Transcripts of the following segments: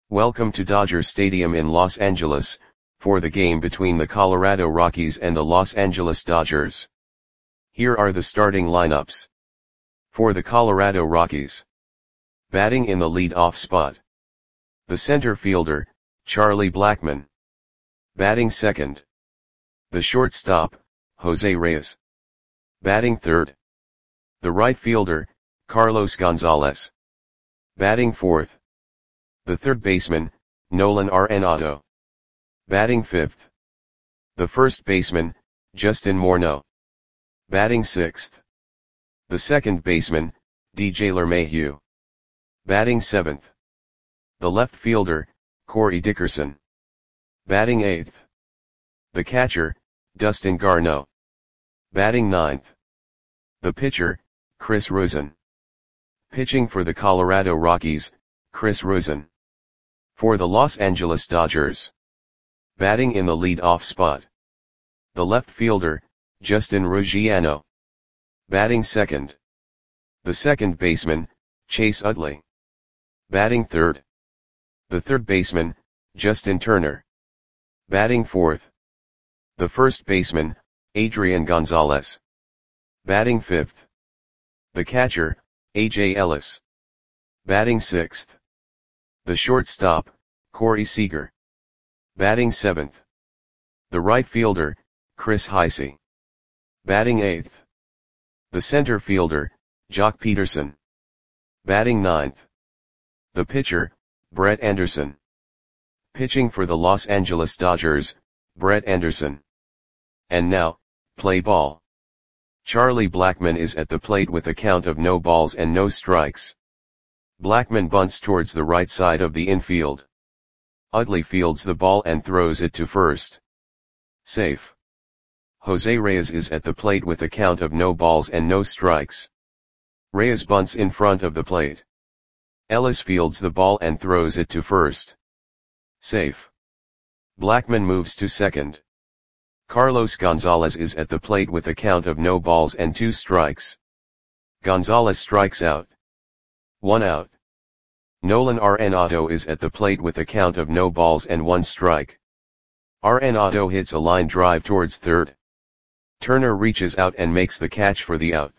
Welcome to Dodger Stadium in Los Angeles, for the game between the Colorado Rockies and the Los Angeles Dodgers. Here are the starting lineups. For the Colorado Rockies. Batting in the lead-off spot. The center fielder, Charlie Blackmon. Batting second. The shortstop, Jose Reyes. Batting third. The right fielder, Carlos Gonzalez. Batting fourth. The third baseman, Nolan Arenado. Batting fifth. The first baseman, Justin Morneau. Batting sixth. The second baseman, DJ LeMahieu. Batting seventh. The left fielder, Corey Dickerson. Batting eighth. The catcher, Dustin Garneau. Batting ninth. The pitcher, Chris Rusin. Pitching for the Colorado Rockies, Chris Rusin. For the Los Angeles Dodgers. Batting in the lead-off spot. The left fielder, Justin Ruggiano. Batting second. The second baseman, Chase Utley. Batting third. The third baseman, Justin Turner. Batting fourth. The first baseman, Adrian Gonzalez. Batting fifth. The catcher, A.J. Ellis. Batting sixth. The shortstop, Corey Seager. Batting seventh. The right fielder, Chris Heisey. Batting eighth. The center fielder, Jock Peterson. Batting ninth. The pitcher, Brett Anderson. Pitching for the Los Angeles Dodgers, Brett Anderson. And now, play ball. Charlie Blackmon is at the plate with a count of no balls and no strikes. Blackmon bunts towards the right side of the infield. Utley fields the ball and throws it to first. Safe. Jose Reyes is at the plate with a count of no balls and no strikes. Reyes bunts in front of the plate. Ellis fields the ball and throws it to first. Safe. Blackmon moves to second. Carlos Gonzalez is at the plate with a count of no balls and 2 strikes. Gonzalez strikes out. 1 out. Nolan Arenado is at the plate with a count of no balls and 1 strike. Arenado hits a line drive towards third. Turner reaches out and makes the catch for the out.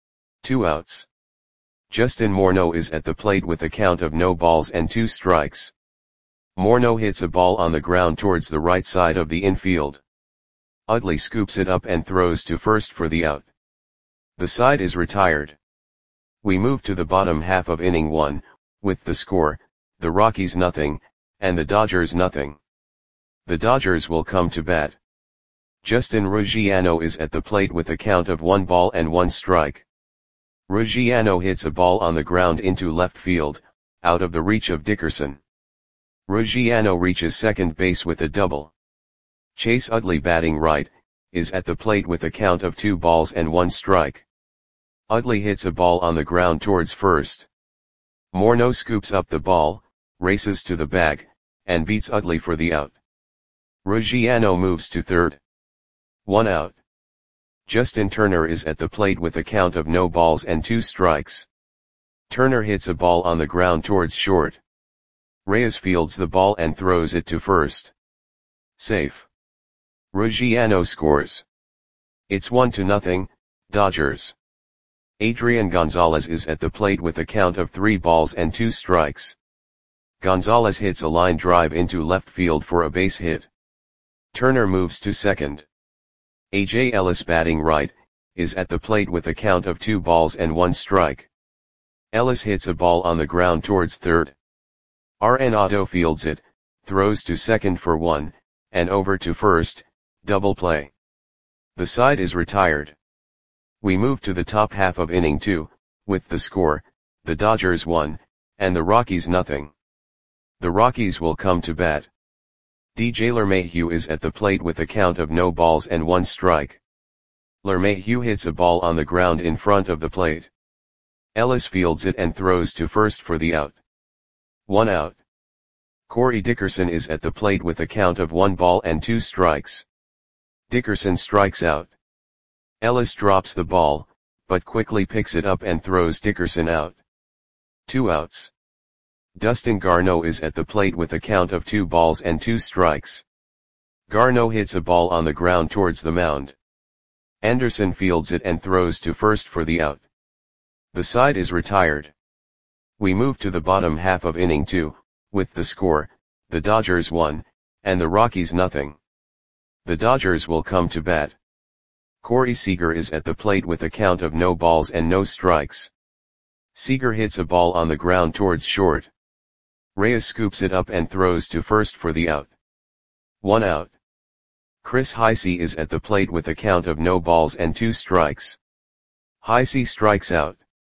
2 outs. Justin Morneau is at the plate with a count of no balls and 2 strikes. Morneau hits a ball on the ground towards the right side of the infield. Utley scoops it up and throws to first for the out. The side is retired. We move to the bottom half of inning 1, with the score, the Rockies nothing, and the Dodgers nothing. The Dodgers will come to bat. Justin Ruggiano is at the plate with a count of 1 ball and 1 strike. Ruggiano hits a ball on the ground into left field, out of the reach of Dickerson. Ruggiano reaches second base with a double. Chase Utley, batting right, is at the plate with a count of 2 balls and 1 strike. Utley hits a ball on the ground towards first. Morneau scoops up the ball, races to the bag, and beats Utley for the out. Ruggiano moves to third. 1 out. Justin Turner is at the plate with a count of no balls and 2 strikes. Turner hits a ball on the ground towards short. Reyes fields the ball and throws it to first. Safe. Ruggiano scores. It's 1-0, Dodgers. Adrian Gonzalez is at the plate with a count of 3 balls and 2 strikes. Gonzalez hits a line drive into left field for a base hit. Turner moves to second. A.J. Ellis, batting right, is at the plate with a count of 2 balls and 1 strike. Ellis hits a ball on the ground towards third. Arenado fields it, throws to second for 1, and over to first, double play. The side is retired. We move to the top half of inning 2, with the score, the Dodgers 1, and the Rockies nothing. The Rockies will come to bat. DJ LeMahieu is at the plate with a count of no balls and 1 strike. LeMahieu hits a ball on the ground in front of the plate. Ellis fields it and throws to first for the out. 1 out. Corey Dickerson is at the plate with a count of 1 ball and 2 strikes. Dickerson strikes out. Ellis drops the ball, but quickly picks it up and throws Dickerson out. 2 outs. Dustin Garneau is at the plate with a count of 2 balls and 2 strikes. Garneau hits a ball on the ground towards the mound. Anderson fields it and throws to first for the out. The side is retired. We move to the bottom half of inning 2, with the score, the Dodgers 1, and the Rockies nothing. The Dodgers will come to bat. Corey Seager is at the plate with a count of no balls and no strikes. Seager hits a ball on the ground towards short. Reyes scoops it up and throws to first for the out. 1 out. Chris Heisey is at the plate with a count of no balls and 2 strikes. Heisey strikes out.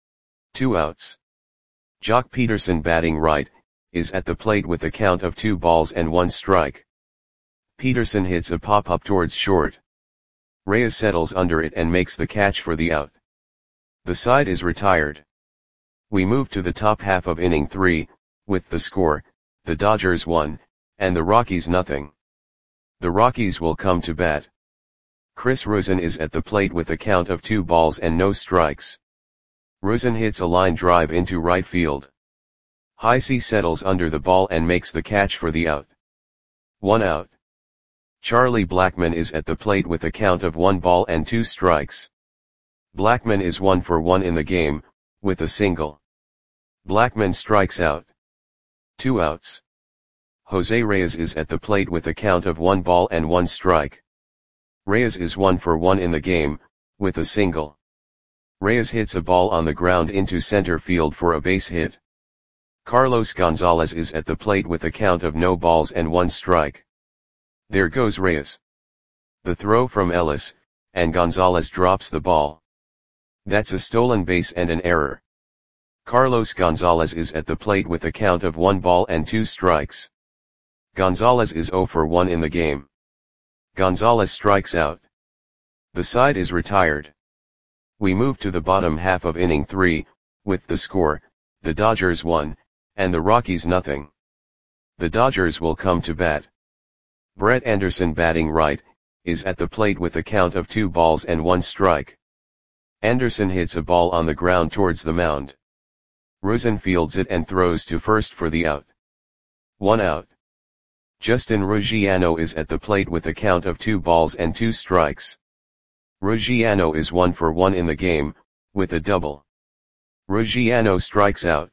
2 outs. Jock Peterson, batting right, is at the plate with a count of 2 balls and 1 strike. Peterson hits a pop-up towards short. Reyes settles under it and makes the catch for the out. The side is retired. We move to the top half of inning 3, with the score, the Dodgers 1, and the Rockies nothing. The Rockies will come to bat. Chris Rusin is at the plate with a count of 2 balls and no strikes. Rusin hits a line drive into right field. Heisey settles under the ball and makes the catch for the out. 1 out. Charlie Blackmon is at the plate with a count of 1 ball and 2 strikes. Blackmon is 1 for 1 in the game, with a single. Blackmon strikes out. 2 outs. Jose Reyes is at the plate with a count of 1 ball and 1 strike. Reyes is 1 for 1 in the game, with a single. Reyes hits a ball on the ground into center field for a base hit. Carlos Gonzalez is at the plate with a count of no balls and 1 strike. There goes Reyes. The throw from Ellis, and Gonzalez drops the ball. That's a stolen base and an error. Carlos Gonzalez is at the plate with a count of 1 ball and 2 strikes. Gonzalez is 0 for 1 in the game. Gonzalez strikes out. The side is retired. We move to the bottom half of inning 3, with the score, the Dodgers 1, and the Rockies nothing. The Dodgers will come to bat. Brett Anderson, batting right, is at the plate with a count of 2 balls and 1 strike. Anderson hits a ball on the ground towards the mound. Rusin fields it and throws to first for the out. 1 out. Justin Ruggiano is at the plate with a count of 2 balls and 2 strikes. Ruggiano is 1 for 1 in the game, with a double. Ruggiano strikes out.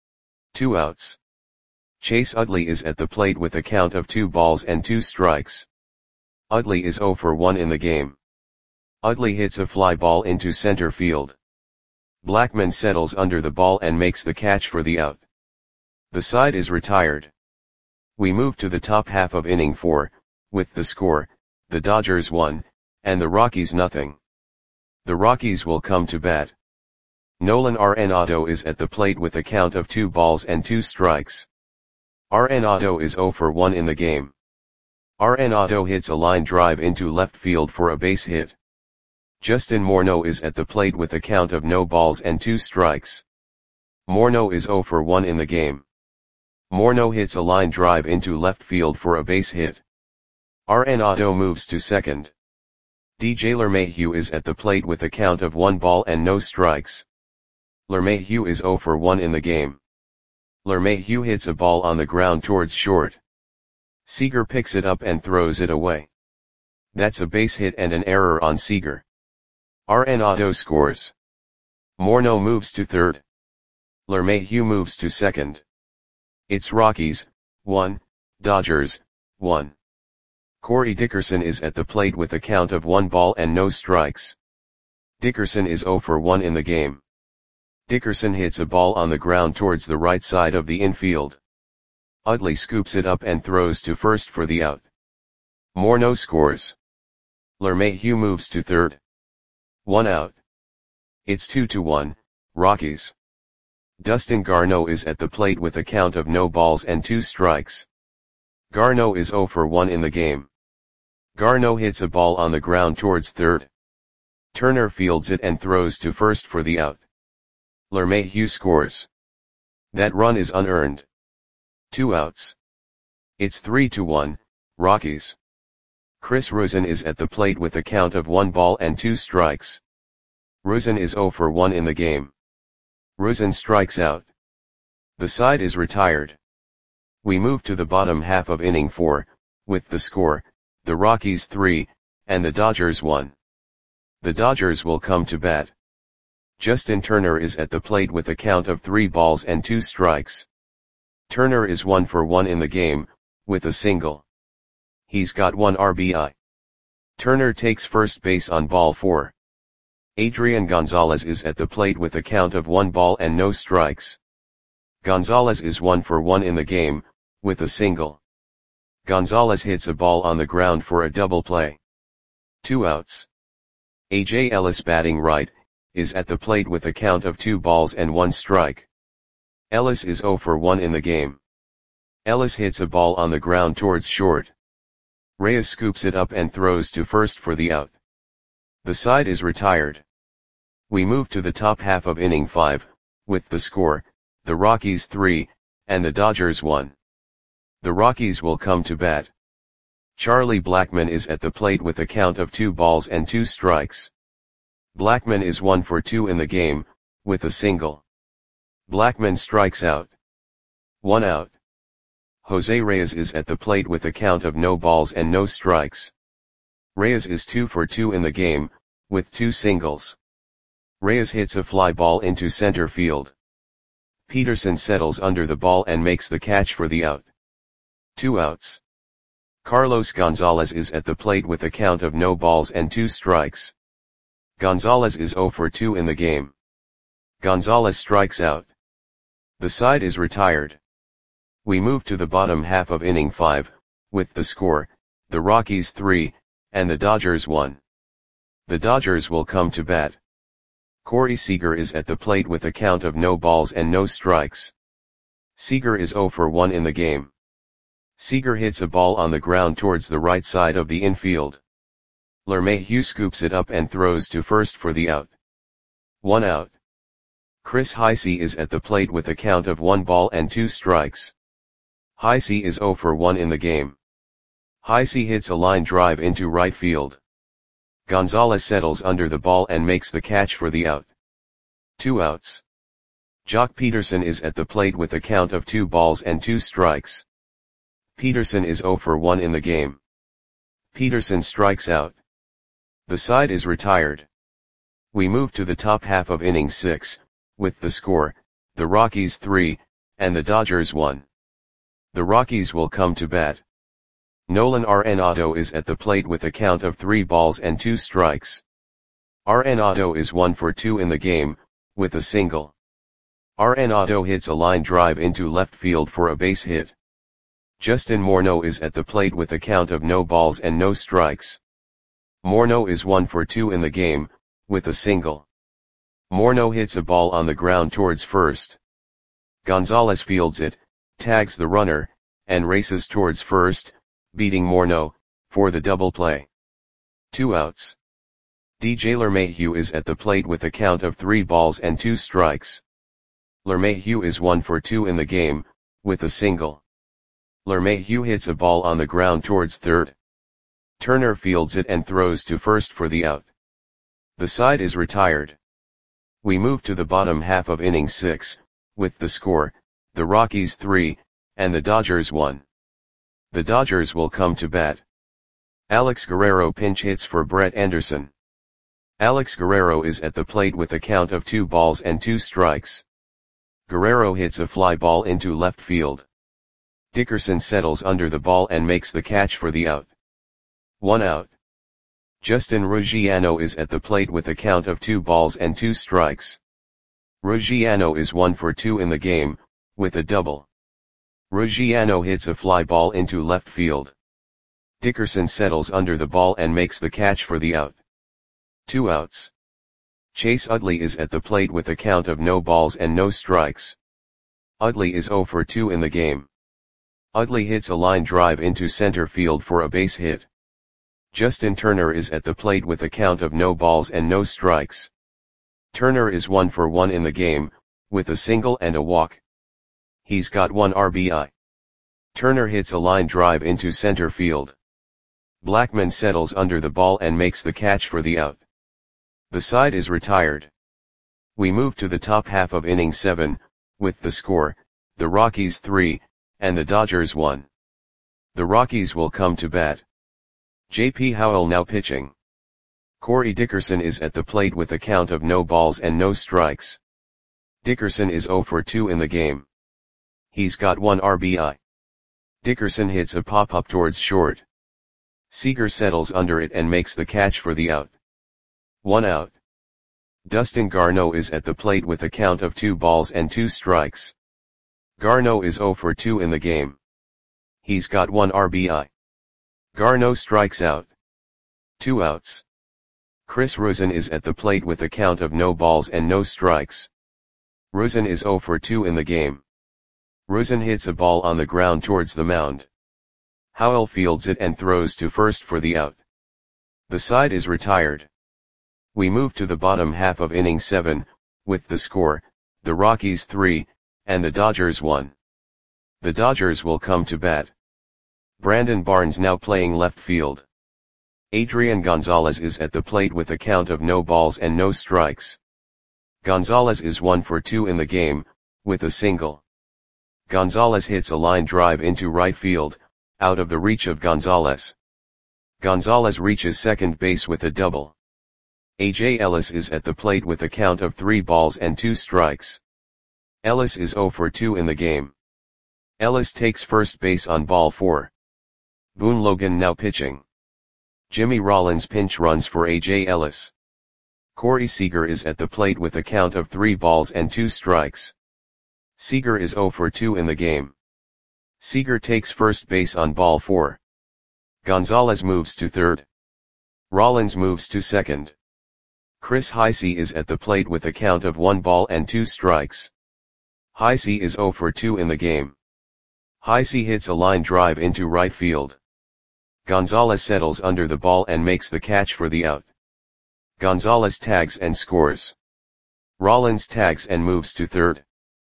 2 outs. Chase Utley is at the plate with a count of 2 balls and 2 strikes. Utley is 0 for 1 in the game. Utley hits a fly ball into center field. Blackmon settles under the ball and makes the catch for the out. The side is retired. We move to the top half of inning 4, with the score, the Dodgers 1, and the Rockies nothing. The Rockies will come to bat. Nolan Arenado is at the plate with a count of 2 balls and 2 strikes. Arenado is 0 for 1 in the game. Arenado hits a line drive into left field for a base hit. Justin Morneau is at the plate with a count of no balls and 2 strikes. Morneau is 0 for 1 in the game. Morneau hits a line drive into left field for a base hit. Arenado moves to second. DJ LeMahieu is at the plate with a count of 1 ball and no strikes. LeMahieu is 0 for 1 in the game. LeMahieu hits a ball on the ground towards short. Seager picks it up and throws it away. That's a base hit and an error on Seager. Arenado scores. Morneau moves to third. LeMahieu moves to second. It's Rockies, 1, Dodgers, 1. Corey Dickerson is at the plate with a count of 1 ball and no strikes. Dickerson is 0 for 1 in the game. Dickerson hits a ball on the ground towards the right side of the infield. Utley scoops it up and throws to first for the out. Morneau scores. LeMahieu moves to third. 1 out. It's 2-1, Rockies. Dustin Garneau is at the plate with a count of no balls and 2 strikes. Garneau is 0 for 1 in the game. Garneau hits a ball on the ground towards third. Turner fields it and throws to first for the out. LeMahieu scores. That run is unearned. 2 outs. It's 3-1, Rockies. Chris Rusin is at the plate with a count of 1 ball and 2 strikes. Rusin is 0 for 1 in the game. Rusin strikes out. The side is retired. We move to the bottom half of inning 4, with the score, the Rockies 3, and the Dodgers 1. The Dodgers will come to bat. Justin Turner is at the plate with a count of 3 balls and 2 strikes. Turner is 1 for 1 in the game, with a single. He's got 1 RBI. Turner takes first base on ball 4. Adrian Gonzalez is at the plate with a count of 1 ball and no strikes. Gonzalez is 1 for 1 in the game, with a single. Gonzalez hits a ball on the ground for a double play. 2 outs. A.J. Ellis, batting right, is at the plate with a count of 2 balls and 1 strike. Ellis is 0 for 1 in the game. Ellis hits a ball on the ground towards short. Reyes scoops it up and throws to first for the out. The side is retired. We move to the top half of inning 5, with the score, the Rockies 3, and the Dodgers 1. The Rockies will come to bat. Charlie Blackmon is at the plate with a count of 2 balls and 2 strikes. Blackmon is 1 for 2 in the game, with a single. Blackmon strikes out. 1 out. Jose Reyes is at the plate with a count of no balls and no strikes. Reyes is 2 for 2 in the game, with 2 singles. Reyes hits a fly ball into center field. Peterson settles under the ball and makes the catch for the out. 2 outs. Carlos Gonzalez is at the plate with a count of no balls and 2 strikes. Gonzalez is 0 for 2 in the game. Gonzalez strikes out. The side is retired. We move to the bottom half of inning 5, with the score, the Rockies 3, and the Dodgers 1. The Dodgers will come to bat. Corey Seager is at the plate with a count of no balls and no strikes. Seager is 0 for 1 in the game. Seager hits a ball on the ground towards the right side of the infield. LeMahieu scoops it up and throws to first for the out. 1 out. Chris Heisey is at the plate with a count of 1 ball and 2 strikes. Heisey is 0 for 1 in the game. Heisey hits a line drive into right field. Gonzalez settles under the ball and makes the catch for the out. 2 outs. Jock Peterson is at the plate with a count of 2 balls and 2 strikes. Peterson is 0 for 1 in the game. Peterson strikes out. The side is retired. We move to the top half of inning 6, with the score, the Rockies 3, and the Dodgers 1. The Rockies will come to bat. Nolan Arenado is at the plate with a count of 3 balls and 2 strikes. Arenado is 1 for 2 in the game, with a single. Arenado hits a line drive into left field for a base hit. Justin Morneau is at the plate with a count of no balls and no strikes. Morneau is 1 for 2 in the game, with a single. Morneau hits a ball on the ground towards first. Gonzalez fields it, tags the runner, and races towards first, beating Morneau, for the double play. 2 outs. DJ LeMahieu is at the plate with a count of 3 balls and 2 strikes. LeMahieu is 1 for 2 in the game, with a single. LeMahieu hits a ball on the ground towards third. Turner fields it and throws to first for the out. The side is retired. We move to the bottom half of inning 6, with the score, the Rockies 3, and the Dodgers 1. The Dodgers will come to bat. Alex Guerrero pinch hits for Brett Anderson. Alex Guerrero is at the plate with a count of 2 balls and 2 strikes. Guerrero hits a fly ball into left field. Dickerson settles under the ball and makes the catch for the out. 1 out. Justin Ruggiano is at the plate with a count of 2 balls and 2 strikes. Ruggiano is 1 for 2 in the game, with a double. Ruggiano hits a fly ball into left field. Dickerson settles under the ball and makes the catch for the out. 2 outs. Chase Utley is at the plate with a count of no balls and no strikes. Utley is 0 for 2 in the game. Utley hits a line drive into center field for a base hit. Justin Turner is at the plate with a count of no balls and no strikes. Turner is 1 for 1 in the game, with a single and a walk. He's got 1 RBI. Turner hits a line drive into center field. Blackmon settles under the ball and makes the catch for the out. The side is retired. We move to the top half of inning 7, with the score, the Rockies 3, and the Dodgers 1. The Rockies will come to bat. J.P. Howell now pitching. Corey Dickerson is at the plate with a count of no balls and no strikes. Dickerson is 0 for 2 in the game. He's got 1 RBI. Dickerson hits a pop-up towards short. Seager settles under it and makes the catch for the out. 1 out. Dustin Garneau is at the plate with a count of 2 balls and 2 strikes. Garneau is 0 for 2 in the game. He's got 1 RBI. Garneau strikes out. 2 outs. Chris Rusin is at the plate with a count of no balls and no strikes. Rusin is 0 for 2 in the game. Rusin hits a ball on the ground towards the mound. Howell fields it and throws to first for the out. The side is retired. We move to the bottom half of inning 7, with the score, the Rockies 3, and the Dodgers 1. The Dodgers will come to bat. Brandon Barnes now playing left field. Adrian Gonzalez is at the plate with a count of no balls and no strikes. Gonzalez is 1 for 2 in the game, with a single. Gonzalez hits a line drive into right field, out of the reach of Gonzalez. Gonzalez reaches second base with a double. A.J. Ellis is at the plate with a count of 3 balls and 2 strikes. Ellis is 0 for 2 in the game. Ellis takes first base on ball 4. Boone Logan now pitching. Jimmy Rollins pinch runs for A.J. Ellis. Corey Seager is at the plate with a count of 3 balls and 2 strikes. Seager is 0 for 2 in the game. Seager takes first base on ball 4. Gonzalez moves to third. Rollins moves to second. Chris Heisey is at the plate with a count of 1 ball and 2 strikes. Heisey is 0 for 2 in the game. Heisey hits a line drive into right field. Gonzalez settles under the ball and makes the catch for the out. Gonzalez tags and scores. Rollins tags and moves to third.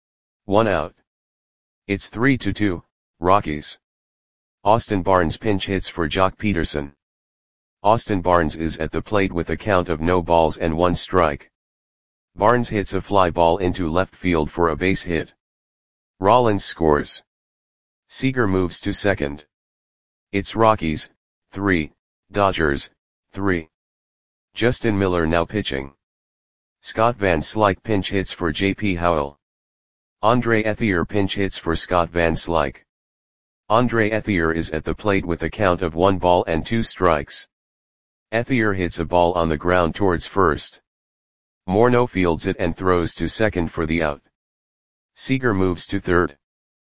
1 out. It's 3-2, Rockies. Austin Barnes pinch hits for Jock Peterson. Austin Barnes is at the plate with a count of no balls and 1 strike. Barnes hits a fly ball into left field for a base hit. Rollins scores. Seager moves to second. It's Rockies, 3, Dodgers, 3. Justin Miller now pitching. Scott Van Slyke pinch hits for J.P. Howell. Andre Ethier pinch hits for Scott Van Slyke. Andre Ethier is at the plate with a count of 1 ball and 2 strikes. Ethier hits a ball on the ground towards first. Morneau fields it and throws to second for the out. Seager moves to third.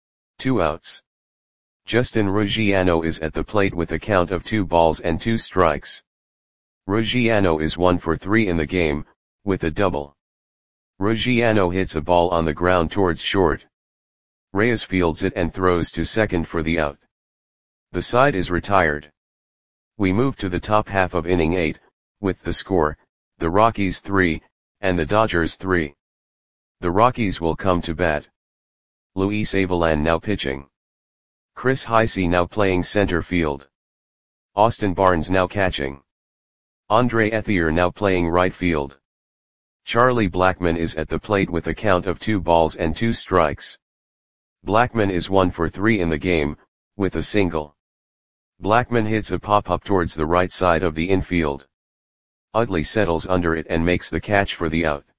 2 outs. Justin Ruggiano is at the plate with a count of 2 balls and 2 strikes. Ruggiano is 1 for 3 in the game, with a double. Ruggiano hits a ball on the ground towards short. Reyes fields it and throws to second for the out. The side is retired. We move to the top half of inning 8, with the score, the Rockies 3, and the Dodgers 3. The Rockies will come to bat. Luis Avilan now pitching. Chris Heisey now playing center field. Austin Barnes now catching. Andre Ethier now playing right field. Charlie Blackmon is at the plate with a count of 2 balls and 2 strikes. Blackmon is 1 for 3 in the game, with a single. Blackmon hits a pop-up towards the right side of the infield. Utley settles under it and makes the catch for the out.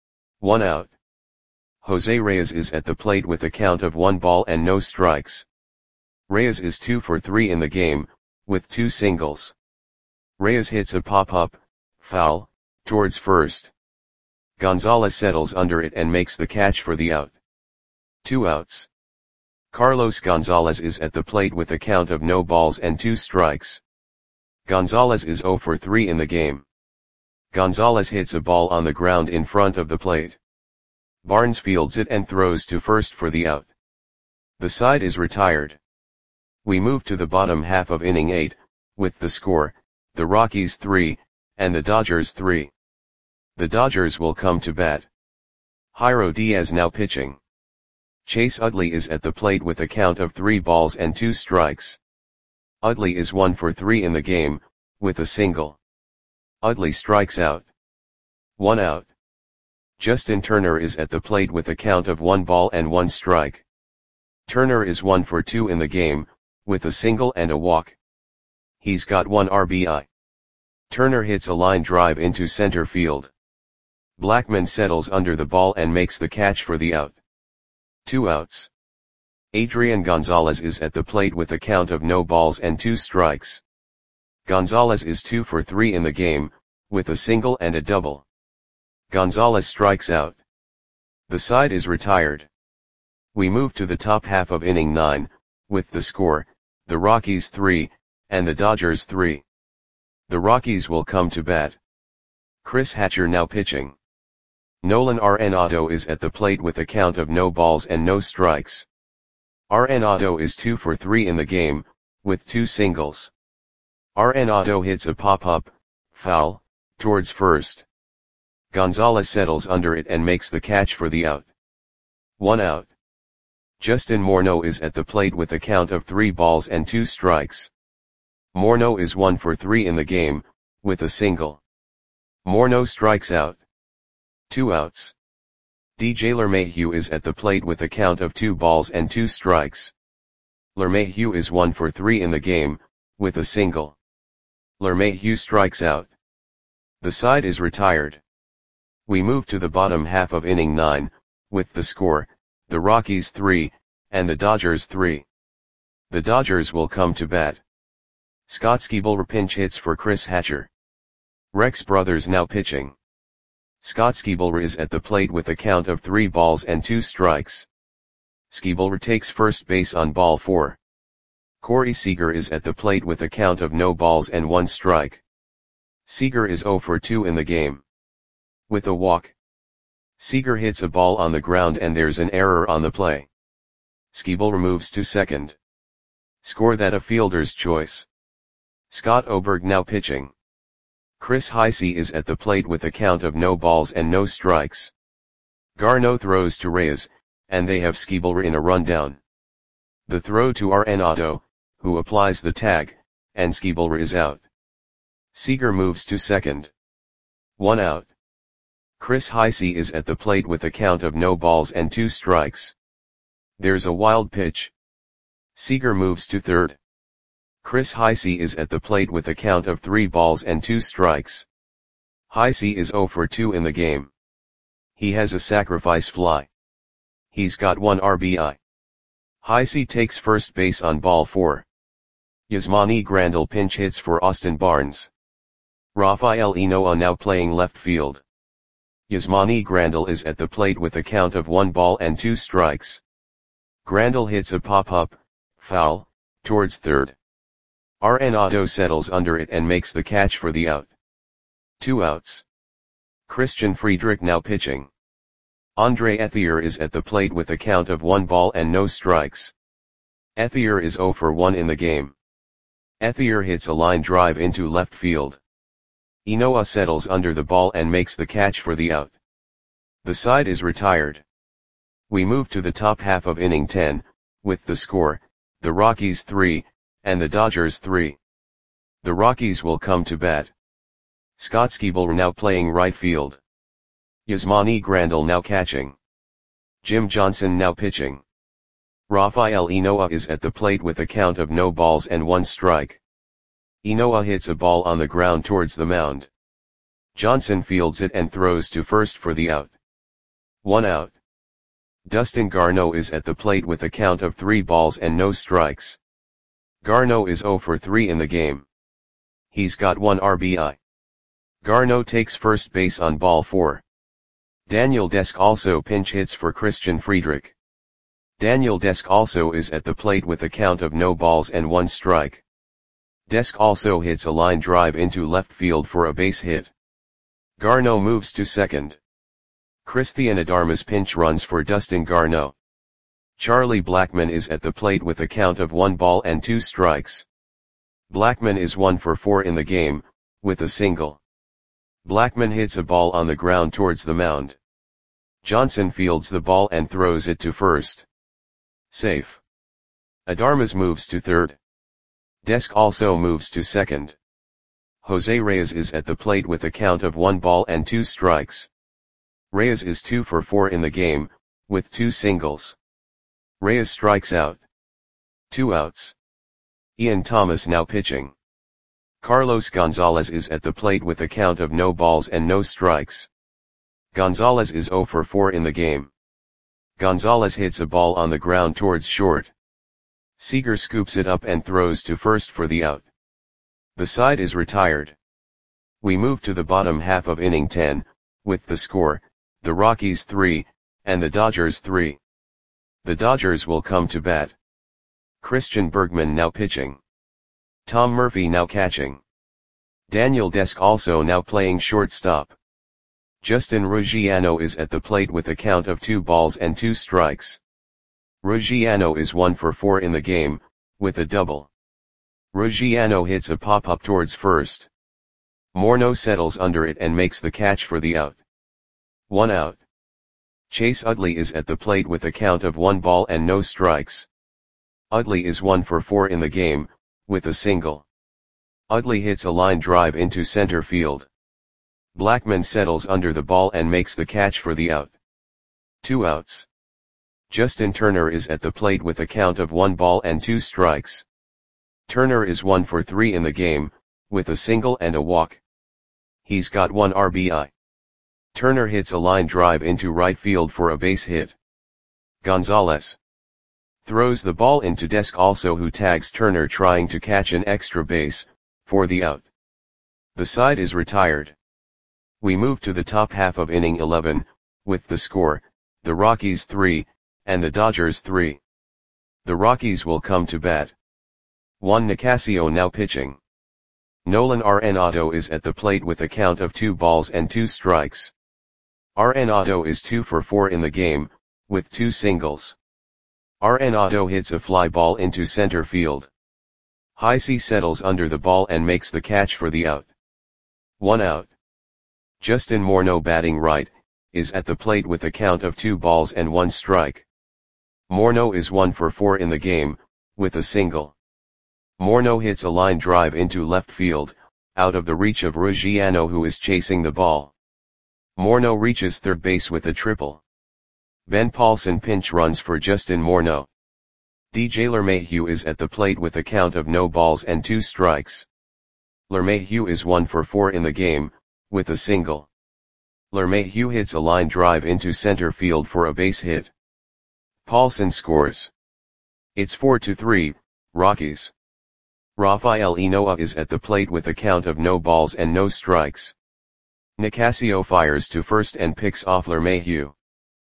1 out. Jose Reyes is at the plate with a count of 1 ball and no strikes. Reyes is 2 for 3 in the game, with 2 singles. Reyes hits a pop-up, foul, towards first. Gonzalez settles under it and makes the catch for the out. 2 outs. Carlos Gonzalez is at the plate with a count of no balls and 2 strikes. Gonzalez is 0 for 3 in the game. Gonzalez hits a ball on the ground in front of the plate. Barnes fields it and throws to first for the out. The side is retired. We move to the bottom half of inning 8, with the score, the Rockies 3, and the Dodgers 3. The Dodgers will come to bat. Jairo Diaz now pitching. Chase Utley is at the plate with a count of 3 balls and 2 strikes. Utley is 1 for 3 in the game, with a single. Utley strikes out. 1 out. Justin Turner is at the plate with a count of 1 ball and 1 strike. Turner is 1 for 2 in the game, with a single and a walk. He's got 1 RBI. Turner hits a line drive into center field. Blackman settles under the ball and makes the catch for the out. 2 outs. Adrian Gonzalez is at the plate with a count of no balls and 2 strikes. Gonzalez is 2 for 3 in the game, with a single and a double. Gonzalez strikes out. The side is retired. We move to the top half of inning 9, with the score, the Rockies 3, and the Dodgers 3. The Rockies will come to bat. Chris Hatcher now pitching. Nolan Arenado is at the plate with a count of no balls and no strikes. Arenado is 2 for 3 in the game, with 2 singles. Arenado hits a pop-up, foul, towards first. Gonzalez settles under it and makes the catch for the out. 1 out. Justin Morneau is at the plate with a count of 3 balls and 2 strikes. Morneau is 1 for 3 in the game, with a single. Morneau strikes out. 2 outs. DJ LeMahieu is at the plate with a count of 2 balls and 2 strikes. LeMahieu is 1 for 3 in the game, with a single. LeMahieu strikes out. The side is retired. We move to the bottom half of inning 9, with the score, the Rockies 3, and the Dodgers 3. The Dodgers will come to bat. Scott Schebler pinch hits for Chris Hatcher. Rex Brothers now pitching. Scott Schebler is at the plate with a count of 3 balls and 2 strikes. Schebler takes first base on ball 4. Corey Seager is at the plate with a count of no balls and 1 strike. Seager is 0 for 2 in the game. With a walk. Seager hits a ball on the ground and there's an error on the play. Schebler moves to second. Score that a fielder's choice. Scott Oberg now pitching. Chris Heise is at the plate with a count of no balls and no strikes. Garneau throws to Reyes, and they have Schebler in a rundown. The throw to Arenado, who applies the tag, and Schebler is out. Seager moves to second. 1 out. Chris Heise is at the plate with a count of no balls and 2 strikes. There's a wild pitch. Seager moves to third. Chris Heise is at the plate with a count of 3 balls and 2 strikes. Heise is 0 for 2 in the game. He has a sacrifice fly. He's got 1 RBI. Heise takes first base on ball 4. Yasmani Grandal pinch hits for Austin Barnes. Rafael Inoa now playing left field. Yasmani Grandal is at the plate with a count of 1 ball and 2 strikes. Grandal hits a pop-up, foul, towards third. Arenado settles under it and makes the catch for the out. 2 outs. Christian Friedrich now pitching. Andre Ethier is at the plate with a count of 1 ball and no strikes. Ethier is 0 for 1 in the game. Ethier hits a line drive into left field. Inoa settles under the ball and makes the catch for the out. The side is retired. We move to the top half of inning 10, with the score, the Rockies 3, and the Dodgers 3. The Rockies will come to bat. Scott Schebler now playing right field. Yasmani Grandal now catching. Jim Johnson now pitching. Rafael Inoa is at the plate with a count of no balls and 1 strike. Inoa hits a ball on the ground towards the mound. Johnson fields it and throws to first for the out. 1 out. Dustin Garneau is at the plate with a count of 3 balls and no strikes. Garneau is 0 for 3 in the game. He's got 1 RBI. Garneau takes first base on ball 4. Daniel Desk also pinch hits for Christian Friedrich. Daniel Desk also is at the plate with a count of no balls and 1 strike. Desk also hits a line drive into left field for a base hit. Garneau moves to second. Christian Adames pinch runs for Dustin Garneau. Charlie Blackmon is at the plate with a count of 1 ball and 2 strikes. Blackmon is 1 for 4 in the game, with a single. Blackmon hits a ball on the ground towards the mound. Johnson fields the ball and throws it to first. Safe. Adames moves to third. Desk also moves to second. Jose Reyes is at the plate with a count of 1 ball and 2 strikes. Reyes is 2 for 4 in the game, with 2 singles. Reyes strikes out. 2 outs. Ian Thomas now pitching. Carlos Gonzalez is at the plate with a count of no balls and no strikes. Gonzalez is 0 for 4 in the game. Gonzalez hits a ball on the ground towards short. Seager scoops it up and throws to first for the out. The side is retired. We move to the bottom half of inning 10, with the score, the Rockies 3, and the Dodgers 3. The Dodgers will come to bat. Christian Bergman now pitching. Tom Murphy now catching. Daniel Desk also now playing shortstop. Justin Ruggiano is at the plate with a count of 2 balls and 2 strikes. Ruggiano is 1 for 4 in the game, with a double. Ruggiano hits a pop-up towards first. Morneau settles under it and makes the catch for the out. 1 out. Chase Utley is at the plate with a count of 1 ball and no strikes. Utley is 1 for 4 in the game, with a single. Utley hits a line drive into center field. Blackman settles under the ball and makes the catch for the out. 2 outs. Justin Turner is at the plate with a count of 1 ball and 2 strikes. Turner is 1 for 3 in the game, with a single and a walk. He's got 1 RBI. Turner hits a line drive into right field for a base hit. Gonzalez throws the ball into Desk also, who tags Turner trying to catch an extra base, for the out. The side is retired. We move to the top half of inning 11, with the score, the Rockies 3, and the Dodgers 3. The Rockies will come to bat. Juan Nicasio now pitching. Nolan Arenado is at the plate with a count of 2 balls and 2 strikes. Arenado is 2 for 4 in the game, with 2 singles. Arenado hits a fly ball into center field. Heisey settles under the ball and makes the catch for the out. 1 out. Justin Morneau, batting right, is at the plate with a count of 2 balls and 1 strike. Morneau is 1 for 4 in the game, with a single. Morneau hits a line drive into left field, out of the reach of Ruggiano, who is chasing the ball. Morneau reaches third base with a triple. Ben Paulson pinch runs for Justin Morneau. DJ LeMahieu is at the plate with a count of no balls and 2 strikes. LeMahieu is 1 for 4 in the game, with a single. LeMahieu hits a line drive into center field for a base hit. Paulson scores. It's 4-3, Rockies. Rafael Inoa is at the plate with a count of no balls and no strikes. Nicasio fires to first and picks off LeMahieu.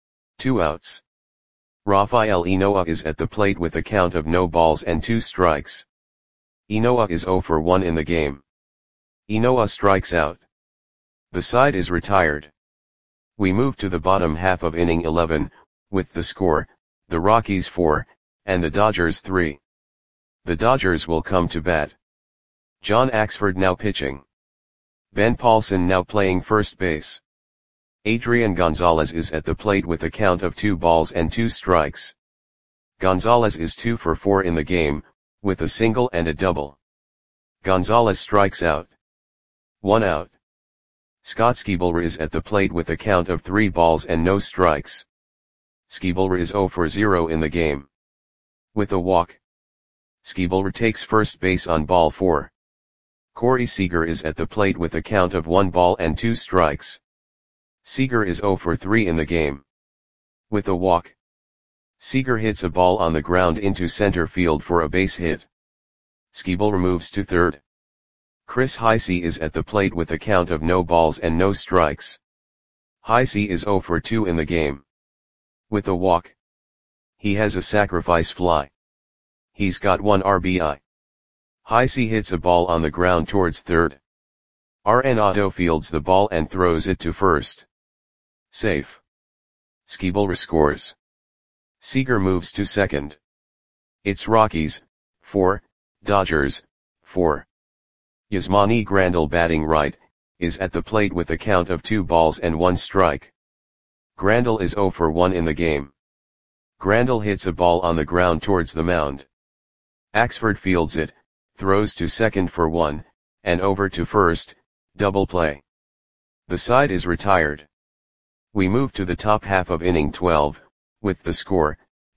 2 outs. Rafael Inoa is at the plate with a count of no balls and 2 strikes. Inoa is 0 for 1 in the game. Inoa strikes out. The side is retired. We move to the bottom half of inning 11, with the score, the Rockies 4, and the Dodgers 3. The Dodgers will come to bat. John Axford now pitching. Ben Paulson now playing first base. Adrian Gonzalez is at the plate with a count of 2 balls and 2 strikes. Gonzalez is 2 for 4 in the game, with a single and a double. Gonzalez strikes out. 1 out. Scott Skiebler is at the plate with a count of 3 balls and no strikes. Skiebler is 0 for 0 in the game. With a walk. Skiebler takes first base on ball 4. Corey Seager is at the plate with a count of 1 ball and 2 strikes. Seager is 0 for 3 in the game. With a walk. Seager hits a ball on the ground into center field for a base hit. Skiebler moves to third. Chris Heisey is at the plate with a count of no balls and no strikes. Heisey is 0 for 2 in the game. With a walk. He has a sacrifice fly. He's got 1 RBI. Heisey hits a ball on the ground towards third. Arenado fields the ball and throws it to first. Safe. Skiebler scores. Seager moves to second. It's Rockies, 4, Dodgers, 4. Yasmani Grandal, batting right, is at the plate with a count of 2 balls and 1 strike. Grandal is 0 for 1 in the game. Grandal hits a ball on the ground towards the mound. Axford fields it, throws to second for 1, and over to first, double play. The side is retired. We move to the top half of inning 12, with the score,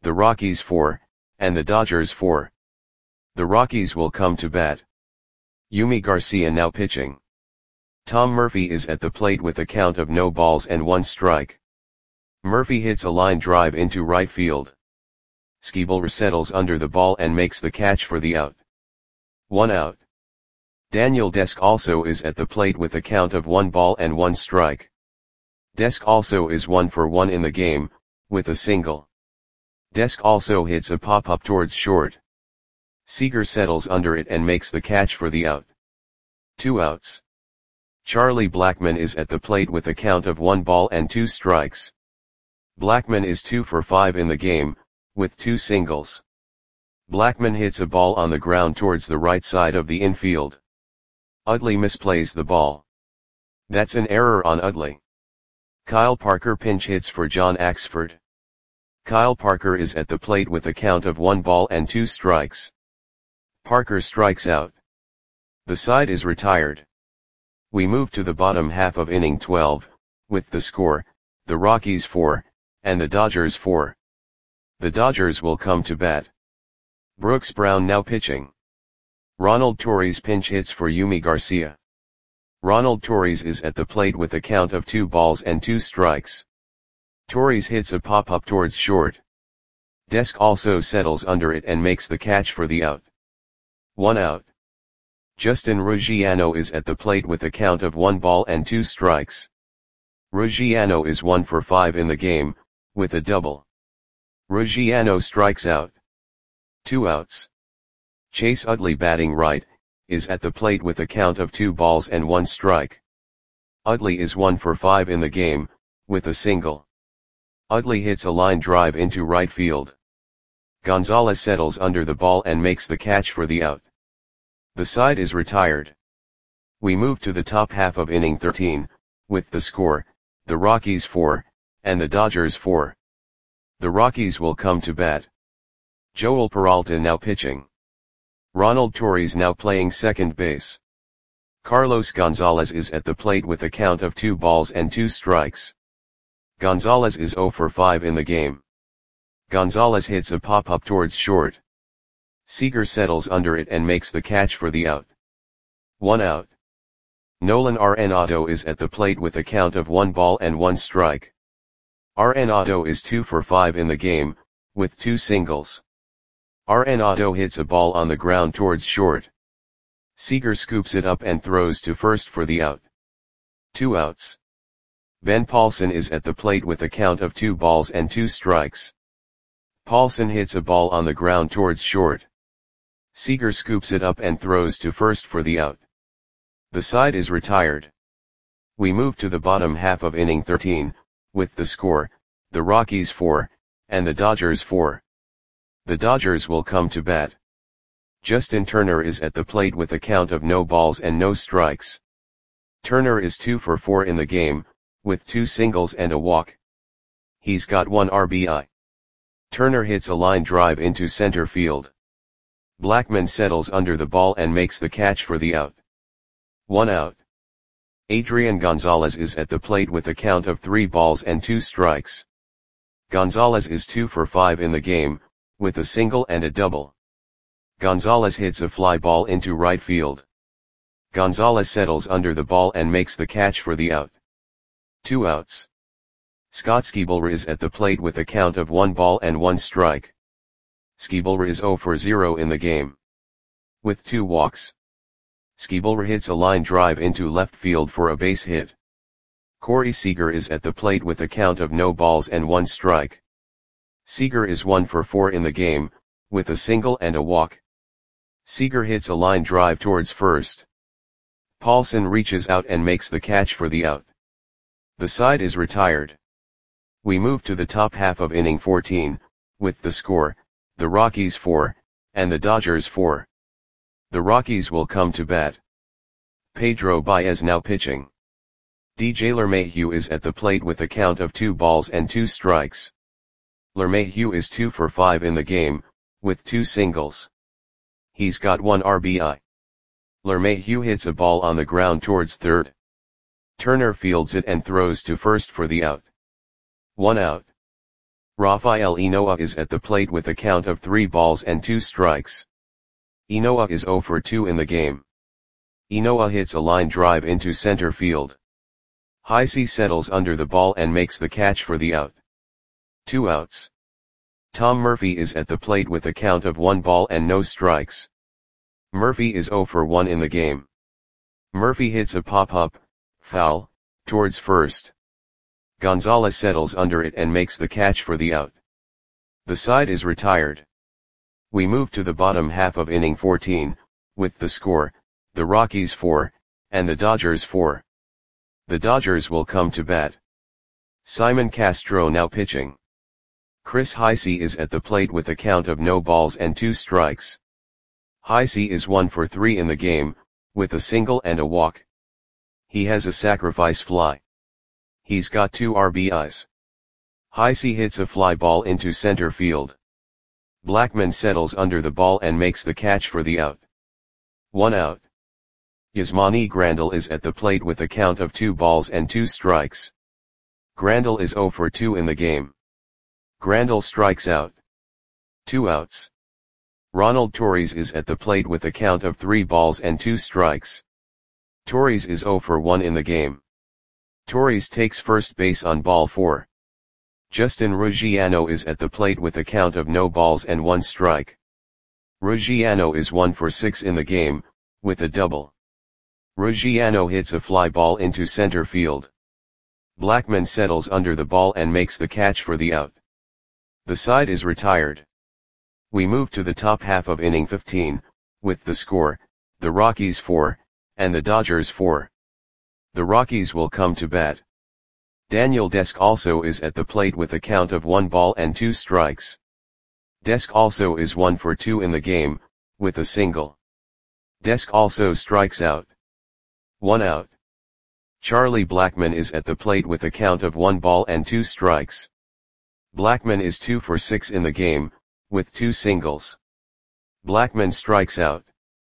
the Rockies 4, and the Dodgers 4. The Rockies will come to bat. Yimi Garcia now pitching. Tom Murphy is at the plate with a count of no balls and 1 strike. Murphy hits a line drive into right field. Schebler settles under the ball and makes the catch for the out. 1 out. Daniel Desk also is at the plate with a count of 1 ball and 1 strike. Desk also is 1 for 1 in the game, with a single. Desk also hits a pop-up towards short. Seager settles under it and makes the catch for the out. 2 outs. Charlie Blackmon is at the plate with a count of 1 ball and 2 strikes. Blackmon is 2 for 5 in the game, with 2 singles. Blackmon hits a ball on the ground towards the right side of the infield. Utley misplays the ball. That's an error on Utley. Kyle Parker pinch hits for John Axford. Kyle Parker is at the plate with a count of 1 ball and 2 strikes. Parker strikes out. The side is retired. We move to the bottom half of inning 12, with the score, the Rockies 4, and the Dodgers 4. The Dodgers will come to bat. Brooks Brown now pitching. Ronald Torres pinch hits for Yimi Garcia. Ronald Torres is at the plate with a count of 2 balls and 2 strikes. Torres hits a pop-up towards short. Desk also settles under it and makes the catch for the out. 1 out. Justin Ruggiano is at the plate with a count of 1 ball and 2 strikes. Ruggiano is 1 for 5 in the game, with a double. Ruggiano strikes out. 2 outs. Chase Utley batting right, is at the plate with a count of 2 balls and 1 strike. Utley is 1 for 5 in the game, with a single. Utley hits a line drive into right field. Gonzalez settles under the ball and makes the catch for the out. The side is retired. We move to the top half of inning 13, with the score, the Rockies 4, and the Dodgers 4. The Rockies will come to bat. Joel Peralta now pitching. Ronald Torres now playing second base. Carlos Gonzalez is at the plate with a count of 2 balls and 2 strikes. Gonzalez is 0 for 5 in the game. Gonzalez hits a pop-up towards short. Seager settles under it and makes the catch for the out. 1 out. Nolan Arenado is at the plate with a count of 1 ball and 1 strike. Arenado is 2 for 5 in the game, with 2 singles. Arenado hits a ball on the ground towards short. Seager scoops it up and throws to first for the out. 2 outs. Ben Paulson is at the plate with a count of 2 balls and 2 strikes. Paulson hits a ball on the ground towards short. Seager scoops it up and throws to first for the out. The side is retired. We move to the bottom half of inning 13, with the score, the Rockies 4, and the Dodgers 4. The Dodgers will come to bat. Justin Turner is at the plate with a count of no balls and no strikes. Turner is 2 for 4 in the game, with 2 singles and a walk. He's got 1 RBI. Turner hits a line drive into center field. Blackmon settles under the ball and makes the catch for the out. 1 out. Adrian Gonzalez is at the plate with a count of 3 balls and 2 strikes. Gonzalez is 2 for 5 in the game, with a single and a double. Gonzalez hits a fly ball into right field. Gonzalez settles under the ball and makes the catch for the out. 2 outs. Scott Schebler is at the plate with a count of 1 ball and 1 strike. Schebler is 0 for 0 in the game, with 2 walks. Schebler hits a line drive into left field for a base hit. Corey Seager is at the plate with a count of no balls and 1 strike. Seager is 1 for 4 in the game, with a single and a walk. Seager hits a line drive towards first. Paulson reaches out and makes the catch for the out. The side is retired. We move to the top half of inning 14, with the score, the Rockies 4, and the Dodgers 4. The Rockies will come to bat. Pedro Baez now pitching. DJ LeMahieu is at the plate with a count of 2 balls and 2 strikes. LeMahieu is 2 for 5 in the game, with 2 singles. He's got 1 RBI. LeMahieu hits a ball on the ground towards third. Turner fields it and throws to first for the out. 1 out. Rafael Inoa is at the plate with a count of 3 balls and 2 strikes. Inoa is 0 for 2 in the game. Inoa hits a line drive into center field. Heisey settles under the ball and makes the catch for the out. 2 outs. Tom Murphy is at the plate with a count of 1 ball and no strikes. Murphy is 0 for 1 in the game. Murphy hits a pop-up, foul, towards first. Gonzalez settles under it and makes the catch for the out. The side is retired. We move to the bottom half of inning 14, with the score, the Rockies 4, and the Dodgers 4. The Dodgers will come to bat. Simon Castro now pitching. Chris Heisey is at the plate with a count of no balls and 2 strikes. Heisey is 1 for 3 in the game, with a single and a walk. He has a sacrifice fly. He's got 2 RBIs. Heisey hits a fly ball into center field. Blackman settles under the ball and makes the catch for the out. 1 out. Yasmani Grandal is at the plate with a count of 2 balls and 2 strikes. Grandal is 0 for 2 in the game. Grandal strikes out. 2 outs. Ronald Torres is at the plate with a count of 3 balls and 2 strikes. Torres is 0 for 1 in the game. Torres takes first base on ball 4. Justin Ruggiano is at the plate with a count of no balls and 1 strike. Ruggiano is 1 for 6 in the game, with a double. Ruggiano hits a fly ball into center field. Blackman settles under the ball and makes the catch for the out. The side is retired. We move to the top half of inning 15, with the score, the Rockies 4, and the Dodgers 4. The Rockies will come to bat. Daniel Desk also is at the plate with a count of 1 ball and 2 strikes. Desk also is 1 for 2 in the game, with a single. Desk also strikes out. 1 out. Charlie Blackman is at the plate with a count of 1 ball and 2 strikes. Blackman is 2 for 6 in the game, with 2 singles. Blackman strikes out.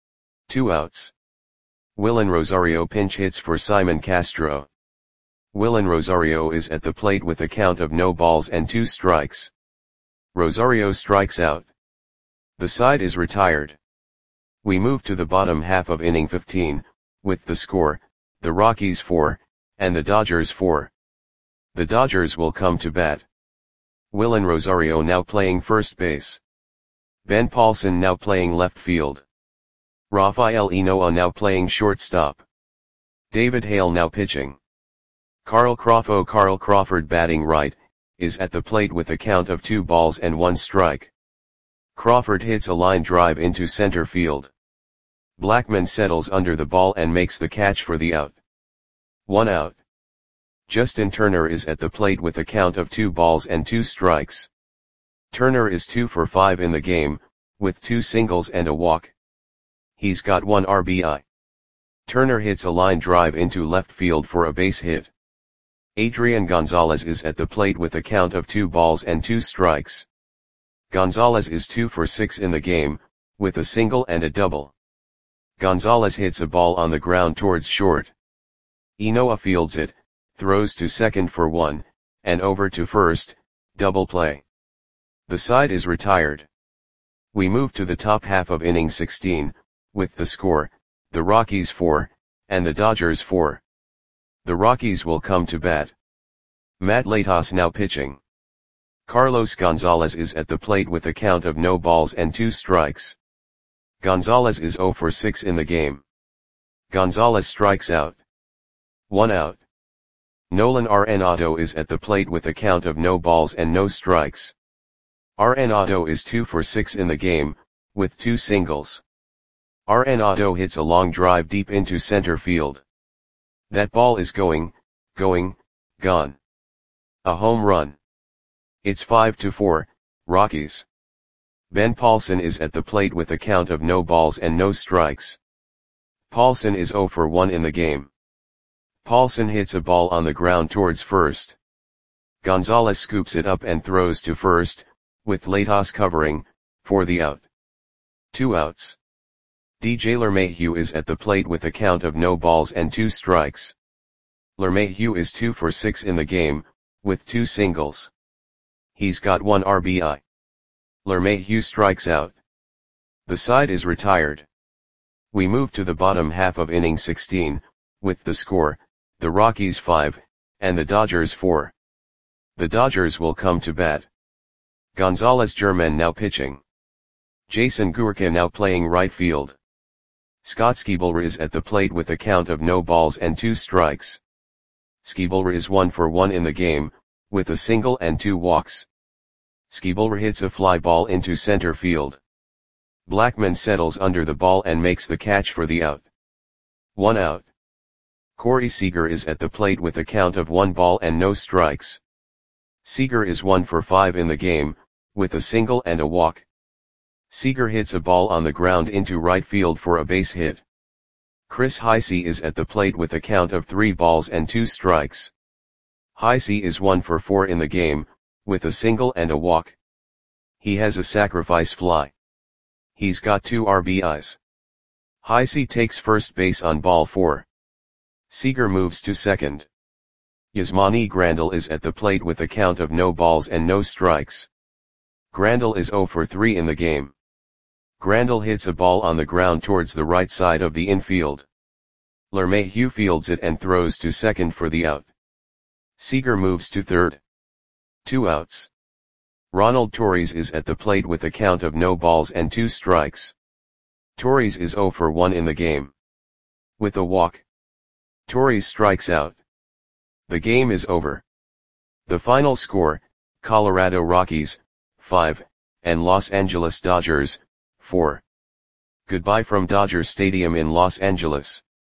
2 outs. Willen Rosario pinch hits for Simon Castro. Willen Rosario is at the plate with a count of no balls and 2 strikes. Rosario strikes out. The side is retired. We move to the bottom half of inning 15, with the score, the Rockies 4, and the Dodgers 4. The Dodgers will come to bat. Willen Rosario now playing first base. Ben Paulson now playing left field. Rafael Inoa now playing shortstop. David Hale now pitching. Carl Crawford batting right, is at the plate with a count of 2 balls and 1 strike. Crawford hits a line drive into center field. Blackman settles under the ball and makes the catch for the out. 1 out. Justin Turner is at the plate with a count of 2 balls and 2 strikes. Turner is 2 for 5 in the game, with 2 singles and a walk. He's got 1 RBI. Turner hits a line drive into left field for a base hit. Adrian Gonzalez is at the plate with a count of 2 balls and 2 strikes. Gonzalez is 2 for 6 in the game, with a single and a double. Gonzalez hits a ball on the ground towards short. Inoa fields it, throws to second for 1, and over to first, double play. The side is retired. We move to the top half of inning 16, with the score, the Rockies 4, and the Dodgers 4. The Rockies will come to bat. Matt Latos now pitching. Carlos Gonzalez is at the plate with a count of no balls and 2 strikes. Gonzalez is 0 for 6 in the game. Gonzalez strikes out. 1 out. Nolan Arenado is at the plate with a count of no balls and no strikes. Arenado is 2 for 6 in the game, with 2 singles. Arenado hits a long drive deep into center field. That ball is going, gone. A home run. It's 5-4, Rockies. Ben Paulson is at the plate with a count of no balls and no strikes. Paulson is 0 for 1 in the game. Paulson hits a ball on the ground towards first. Gonzalez scoops it up and throws to first, with Latos covering, for the out. 2 outs. DJ LeMahieu is at the plate with a count of no balls and 2 strikes. LeMahieu is 2 for 6 in the game, with 2 singles. He's got 1 RBI. LeMahieu strikes out. The side is retired. We move to the bottom half of inning 16, with the score, the Rockies 5, and the Dodgers 4. The Dodgers will come to bat. Gonzalez German now pitching. Jason Gurka now playing right field. Scott Skiebler is at the plate with a count of no balls and 2 strikes. Skiebler is 1 for 1 in the game, with a single and 2 walks. Skiebler hits a fly ball into center field. Blackmon settles under the ball and makes the catch for the out. 1 out. Corey Seager is at the plate with a count of 1 ball and no strikes. Seager is 1 for 5 in the game, with a single and a walk. Seager hits a ball on the ground into right field for a base hit. Chris Heisey is at the plate with a count of 3 balls and 2 strikes. Heisey is 1 for 4 in the game, with a single and a walk. He has a sacrifice fly. He's got 2 RBIs. Heisey takes first base on ball 4. Seager moves to second. Yasmani Grandal is at the plate with a count of no balls and no strikes. Grandal is 0 for 3 in the game. Grandal hits a ball on the ground towards the right side of the infield. LeMahieu fields it and throws to second for the out. Seager moves to third. 2 outs. Ronald Torres is at the plate with a count of no balls and 2 strikes. Torres is 0 for 1 in the game. With a walk, Torres strikes out. The game is over. The final score, Colorado Rockies, 5, and Los Angeles Dodgers, 4. Goodbye from Dodger Stadium in Los Angeles.